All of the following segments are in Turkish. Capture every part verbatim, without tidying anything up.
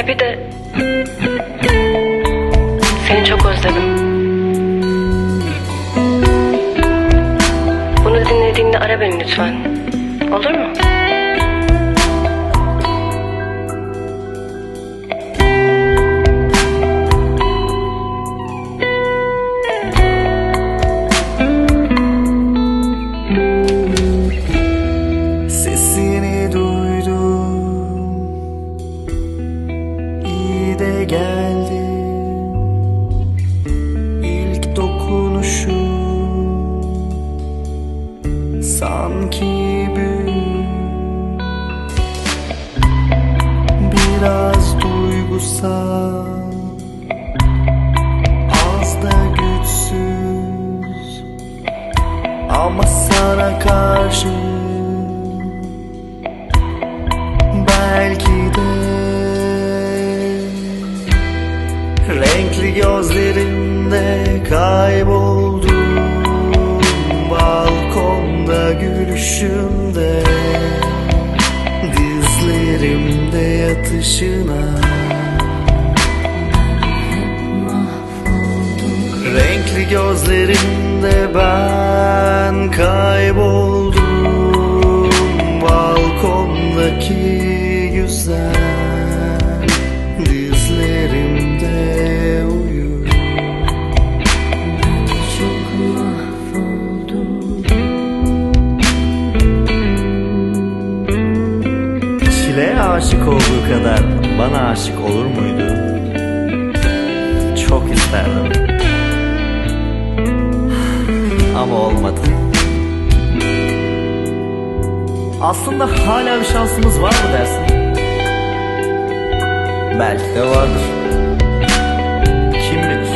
Bir de seni çok özledim. Bunu dinlediğinde ara beni lütfen. Olur mu? Sesini duydum, iyi de geldi. İlk dokunuşum sanki büyü, biraz duygusal, az da güçsüz, ama sana karşı belki de. Renkli gözlerinde kayboldum, balkonda gülüşümde, dizlerimde yatışına. Renkli gözlerinde ben kayboldum, balkondaki güzel dizlerimde uyur. Çok mahvoldum. Çileğe aşık olduğu kadar bana aşık olur muydu? Çok isterdim. Ama olmadı. Aslında hala bir şansımız var mı dersin? Belki de vardır. Kim bilir?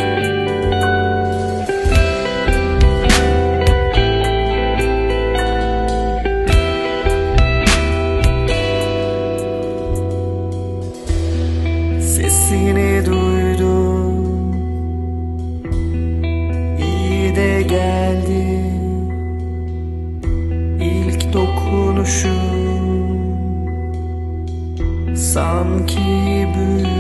Sesini duydum, iyi de geldi. İlk dokunuşum sanki büyü,